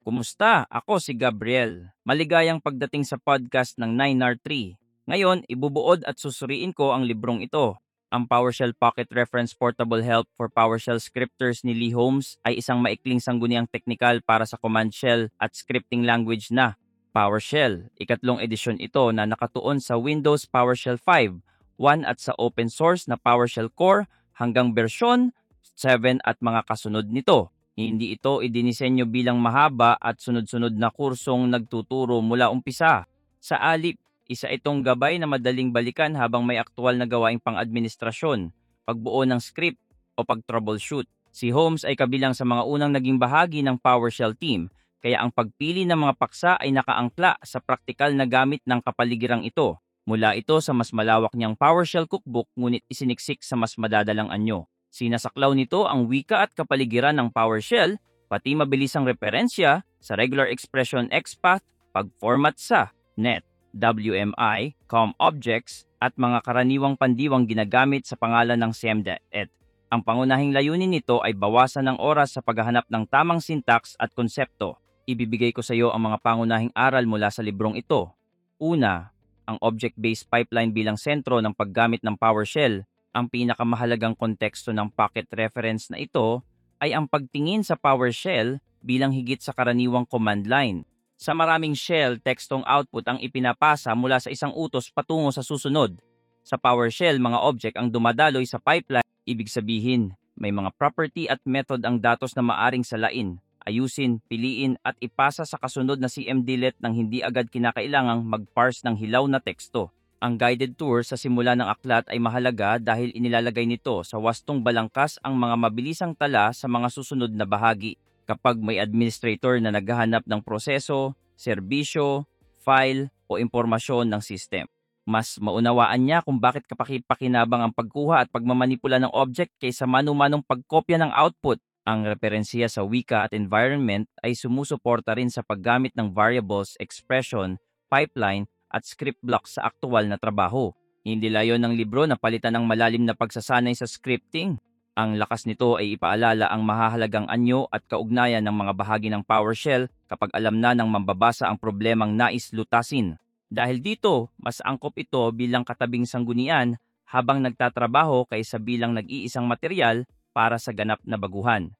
Kumusta? Ako si Gabriel. Maligayang pagdating sa podcast ng 9R3. Ngayon, ibubuod at susuriin ko ang librong ito. Ang PowerShell Pocket Reference Portable Help for PowerShell Scripters ni Lee Holmes ay isang maikling sangguniang teknikal para sa command shell at scripting language na PowerShell. Ikatlong edisyon ito na nakatuon sa Windows PowerShell 5, 1 at sa open source na PowerShell Core hanggang bersyon 7 at mga kasunod nito. Hindi ito idinisenyo bilang mahaba at sunod-sunod na kursong nagtuturo mula umpisa. Sa alip, isa itong gabay na madaling balikan habang may aktwal na gawaing pang-administrasyon, pagbuo ng script o pag-troubleshoot. Si Holmes ay kabilang sa mga unang naging bahagi ng PowerShell team, kaya ang pagpili ng mga paksa ay nakaangkla sa praktikal na gamit ng kapaligirang ito. Mula ito sa mas malawak niyang PowerShell cookbook ngunit isiniksik sa mas madadalang anyo. Sinasaklaw nito ang wika at kapaligiran ng PowerShell, pati mabilisang referensya sa regular expression XPath, pag-format sa net, WMI, COM objects, at mga karaniwang pandiwang ginagamit sa pangalan ng CMDET. Ang pangunahing layunin nito ay bawasan ng oras sa paghahanap ng tamang syntax at konsepto. Ibibigay ko sa iyo ang mga pangunahing aral mula sa librong ito. Una, ang object-based pipeline bilang sentro ng paggamit ng PowerShell. Ang pinakamahalagang konteksto ng pocket reference na ito ay ang pagtingin sa PowerShell bilang higit sa karaniwang command line. Sa maraming shell, tekstong output ang ipinapasa mula sa isang utos patungo sa susunod. Sa PowerShell, mga object ang dumadaloy sa pipeline. Ibig sabihin, may mga property at method ang datos na maaring salain, ayusin, piliin at ipasa sa kasunod na CMDLET nang hindi agad kinakailangang mag-parse ng hilaw na teksto. Ang guided tour sa simula ng aklat ay mahalaga dahil inilalagay nito sa wastong balangkas ang mga mabilisang tala sa mga susunod na bahagi. Kapag may administrator na naghahanap ng proseso, serbisyo, file o impormasyon ng system, mas maunawaan niya kung bakit kapaki-pakinabang ang pagkuha at pagmamanipula ng object kaysa manu-manong pagkopya ng output. Ang referensya sa wika at environment ay sumusuporta rin sa paggamit ng variables, expression, pipeline, at script blocks sa aktwal na trabaho. Hindi layon ng libro na palitan ng malalim na pagsasanay sa scripting. Ang lakas nito ay ipaalala ang mahahalagang anyo at kaugnayan ng mga bahagi ng PowerShell kapag alam na ng mambabasa ang problemang nais lutasin. Dahil dito, mas angkop ito bilang katabing sanggunian habang nagtatrabaho kaysa bilang nag-iisang material para sa ganap na baguhan.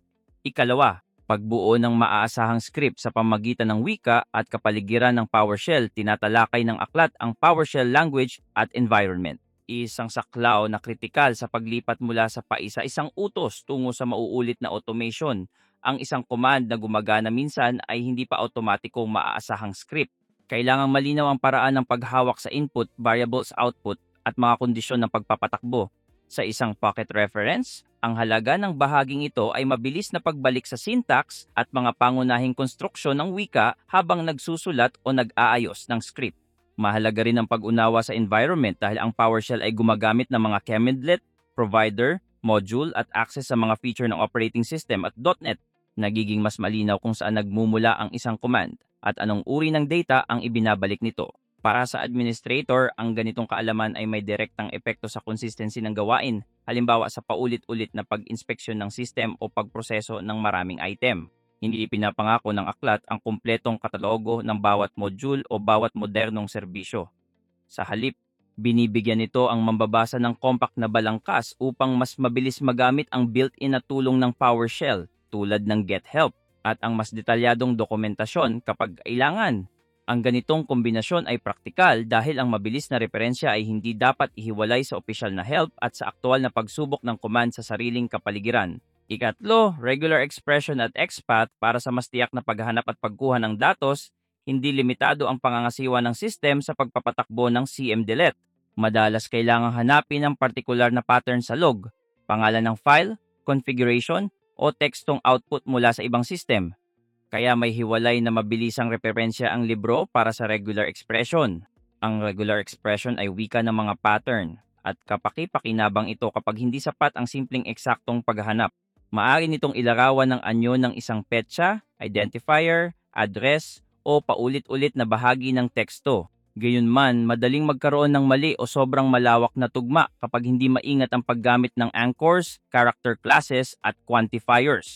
Ikalawa, pagbuo ng maaasahang script sa pamagitan ng wika at kapaligiran ng PowerShell. Tinatalakay ng aklat ang PowerShell language at environment. Isang saklaw na kritikal sa paglipat mula sa paisa-isang utos tungo sa mauulit na automation. Ang isang command na gumagana minsan ay hindi pa automatikong maaasahang script. Kailangang malinaw ang paraan ng paghawak sa input, variables output at mga kondisyon ng pagpapatakbo. Sa isang pocket reference, ang halaga ng bahaging ito ay mabilis na pagbalik sa syntax at mga pangunahing konstruksyon ng wika habang nagsusulat o nag-aayos ng script. Mahalaga rin ang pag-unawa sa environment dahil ang PowerShell ay gumagamit ng mga cmdlet, provider, module at access sa mga feature ng operating system at .NET. Nagiging mas malinaw kung saan nagmumula ang isang command at anong uri ng data ang ibinabalik nito. Para sa administrator, ang ganitong kaalaman ay may direktang epekto sa consistency ng gawain, halimbawa sa paulit-ulit na pag-inspeksyon ng system o pagproseso ng maraming item. Hindi ipinapangako ng aklat ang kumpletong katalogo ng bawat module o bawat modernong serbisyo. Sa halip, binibigyan nito ang mambabasa ng compact na balangkas upang mas mabilis magamit ang built-in na tulong ng PowerShell tulad ng Get Help at ang mas detalyadong dokumentasyon kapag kailangan. Ang ganitong kombinasyon ay praktikal dahil ang mabilis na referensya ay hindi dapat ihiwalay sa opisyal na help at sa aktwal na pagsubok ng command sa sariling kapaligiran. Ikatlo, regular expression at XPath para sa mas tiyak na paghahanap at pagkuha ng datos, hindi limitado ang pangangasiwa ng system sa pagpapatakbo ng CMDLET. Madalas kailangang hanapin ang partikular na pattern sa log, pangalan ng file, configuration, o tekstong output mula sa ibang system. Kaya may hiwalay na mabilisang referensya ang libro para sa regular expression. Ang regular expression ay wika ng mga pattern at kapaki-pakinabang ito kapag hindi sapat ang simpleng eksaktong paghahanap. Maaari nitong ilarawan ng anyo ng isang petsa, identifier, address o paulit-ulit na bahagi ng teksto. Gayunman, madaling magkaroon ng mali o sobrang malawak na tugma kapag hindi maingat ang paggamit ng anchors, character classes at quantifiers.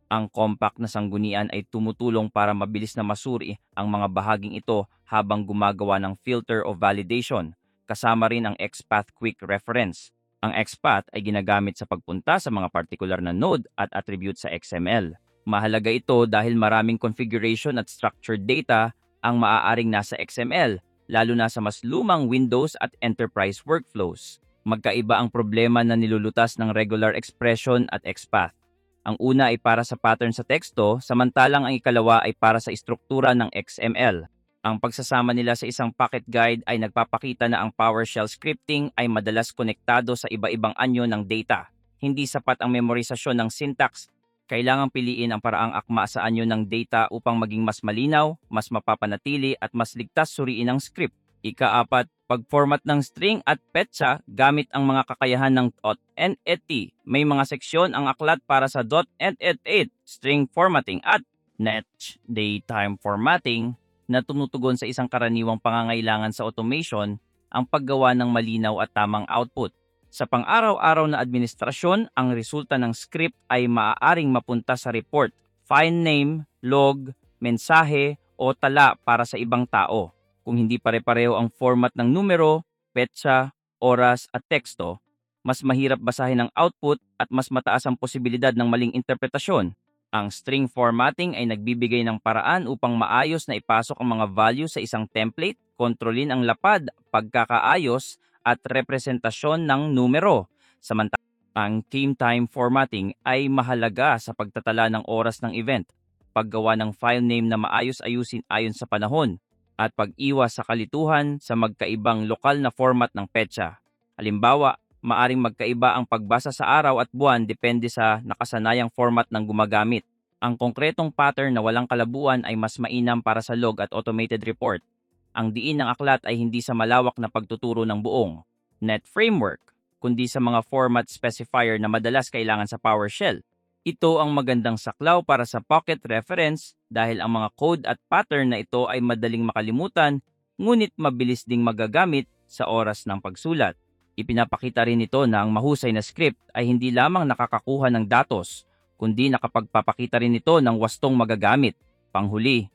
Ang compact na sanggunian ay tumutulong para mabilis na masuri ang mga bahaging ito habang gumagawa ng filter o validation, kasama rin ang XPath Quick Reference. Ang XPath ay ginagamit sa pagpunta sa mga partikular na node at attribute sa XML. Mahalaga ito dahil maraming configuration at structured data ang maaaring nasa XML, lalo na sa mas lumang Windows at enterprise workflows. Magkaiba ang problema na nilulutas ng regular expression at XPath. Ang una ay para sa pattern sa teksto, samantalang ang ikalawa ay para sa istruktura ng XML. Ang pagsasama nila sa isang packet guide ay nagpapakita na ang PowerShell scripting ay madalas konektado sa iba-ibang anyo ng data. Hindi sapat ang memorisasyon ng syntax. Kailangang piliin ang paraang akma sa anyo ng data upang maging mas malinaw, mas mapapanatili at mas ligtas suriin ang script. Ika-apat, pag-format ng string at petsa gamit ang mga kakayahan ng .NET. May mga seksyon ang aklat para sa .NET8, string formatting at net datetime formatting na tumutugon sa isang karaniwang pangangailangan sa automation, ang paggawa ng malinaw at tamang output. Sa pang-araw-araw na administrasyon, ang resulta ng script ay maaaring mapunta sa report, file name, log, mensahe o tala para sa ibang tao. Kung hindi pare-pareho ang format ng numero, petsa, oras at teksto, mas mahirap basahin ang output at mas mataas ang posibilidad ng maling interpretasyon. Ang string formatting ay nagbibigay ng paraan upang maayos na ipasok ang mga value sa isang template, kontrolin ang lapad, pagkakaayos at representasyon ng numero. Samantalang ang team time formatting ay mahalaga sa pagtatala ng oras ng event, paggawa ng file name na maayos-ayusin ayon sa panahon, at pag-iwas sa kalituhan sa magkaibang lokal na format ng petsa. Halimbawa, maaring magkaiba ang pagbasa sa araw at buwan depende sa nakasanayang format ng gumagamit. Ang konkretong pattern na walang kalabuan ay mas mainam para sa log at automated report. Ang diin ng aklat ay hindi sa malawak na pagtuturo ng buong .NET framework, kundi sa mga format specifier na madalas kailangan sa PowerShell. Ito ang magandang saklaw para sa pocket reference dahil ang mga code at pattern na ito ay madaling makalimutan, ngunit mabilis ding magagamit sa oras ng pagsulat. Ipinapakita rin ito na ang mahusay na script ay hindi lamang nakakakuha ng datos, kundi nakapagpapakita rin ito ng wastong magagamit. Panghuli,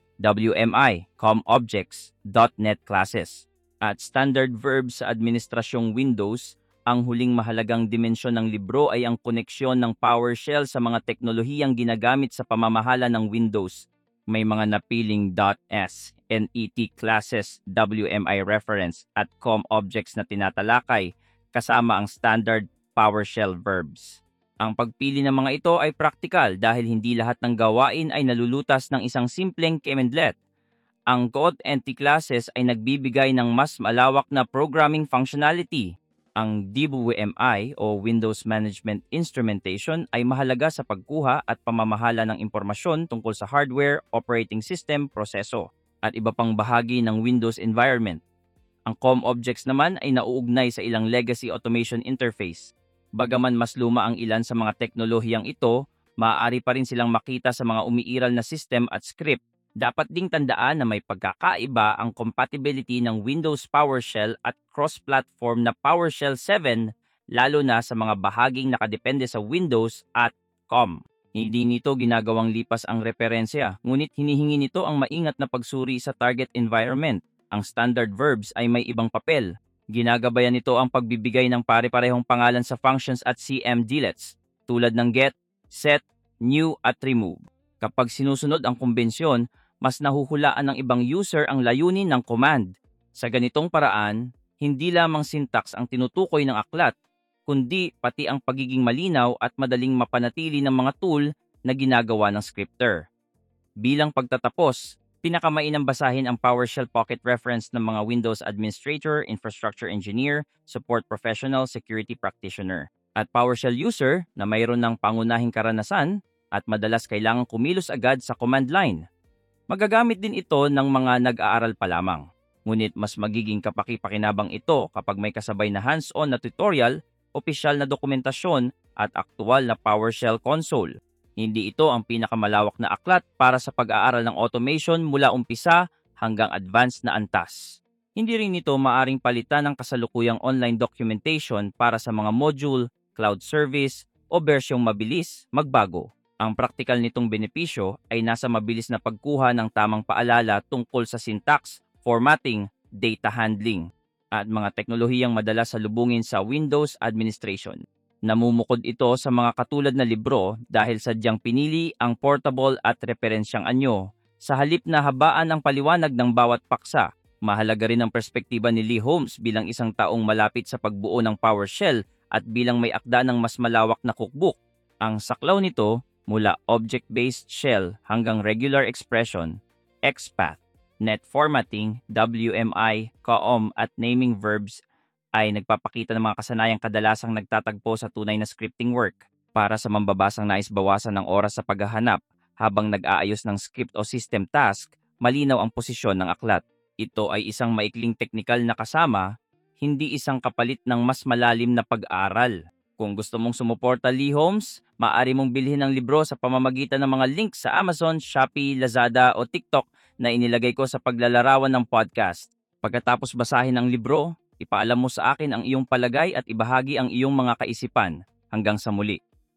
WMI, COM Objects, .NET Classes, at standard verbs sa administrasyong Windows. Ang huling mahalagang dimensyon ng libro ay ang koneksyon ng PowerShell sa mga teknolohiyang ginagamit sa pamamahala ng Windows. May mga napiling .S, .NET classes, WMI reference at COM objects na tinatalakay, kasama ang standard PowerShell verbs. Ang pagpili ng mga ito ay praktikal dahil hindi lahat ng gawain ay nalulutas ng isang simpleng commandlet. Ang .NET classes ay nagbibigay ng mas malawak na programming functionality. Ang WMI o Windows Management Instrumentation ay mahalaga sa pagkuha at pamamahala ng impormasyon tungkol sa hardware, operating system, proseso, at iba pang bahagi ng Windows environment. Ang COM objects naman ay nauugnay sa ilang legacy automation interface. Bagaman mas luma ang ilan sa mga teknolohiyang ito, maaari pa rin silang makita sa mga umiiral na system at script. Dapat ding tandaan na may pagkakaiba ang compatibility ng Windows PowerShell at cross-platform na PowerShell 7, lalo na sa mga bahaging nakadepende sa Windows at COM. Hindi nito ginagawang lipas ang referensya, ngunit hinihingi nito ang maingat na pagsuri sa target environment. Ang standard verbs ay may ibang papel. Ginagabayan nito ang pagbibigay ng pare-parehong pangalan sa functions at cmdlets, tulad ng get, set, new at remove. Kapag sinusunod ang kumbensyon, mas nahuhulaan ng ibang user ang layunin ng command. Sa ganitong paraan, hindi lamang syntax ang tinutukoy ng aklat, kundi pati ang pagiging malinaw at madaling mapanatili ng mga tool na ginagawa ng scripter. Bilang pagtatapos, pinakamainam basahin ang PowerShell Pocket Reference ng mga Windows Administrator, Infrastructure Engineer, Support Professional, Security Practitioner, at PowerShell user na mayroon ng pangunahing karanasan at madalas kailangang kumilos agad sa command line. Magagamit din ito ng mga nag-aaral pa lamang. Ngunit mas magiging kapaki-pakinabang ito kapag may kasabay na hands-on na tutorial, opisyal na dokumentasyon at aktual na PowerShell console. Hindi ito ang pinakamalawak na aklat para sa pag-aaral ng automation mula umpisa hanggang advanced na antas. Hindi rin ito maaring palitan ng kasalukuyang online documentation para sa mga module, cloud service o bersyong mabilis magbago. Ang praktikal nitong benepisyo ay nasa mabilis na pagkuha ng tamang paalala tungkol sa syntax, formatting, data handling, at mga teknolohiyang madalas salubungin sa Windows administration. Namumukod ito sa mga katulad na libro dahil sadyang pinili ang portable at referensyang anyo. Sa halip na habaan ang paliwanag ng bawat paksa, mahalaga rin ang perspektiba ni Lee Holmes bilang isang taong malapit sa pagbuo ng PowerShell at bilang may akda ng mas malawak na cookbook. Ang saklaw nito mula object-based shell hanggang regular expression, XPath, net formatting, WMI, COM at naming verbs ay nagpapakita ng mga kasanayang kadalasang nagtatagpo sa tunay na scripting work para sa mambabasang nais bawasan ng oras sa paghahanap habang nag-aayos ng script o system task, malinaw ang posisyon ng aklat. Ito ay isang maikling teknikal na kasama, hindi isang kapalit ng mas malalim na pag-aaral. Kung gusto mong sumuporta, Lee Holmes, maaari mong bilhin ang libro sa pamamagitan ng mga link sa Amazon, Shopee, Lazada o TikTok na inilagay ko sa paglalarawan ng podcast. Pagkatapos basahin ang libro, ipaalam mo sa akin ang iyong palagay at ibahagi ang iyong mga kaisipan. Hanggang sa muli.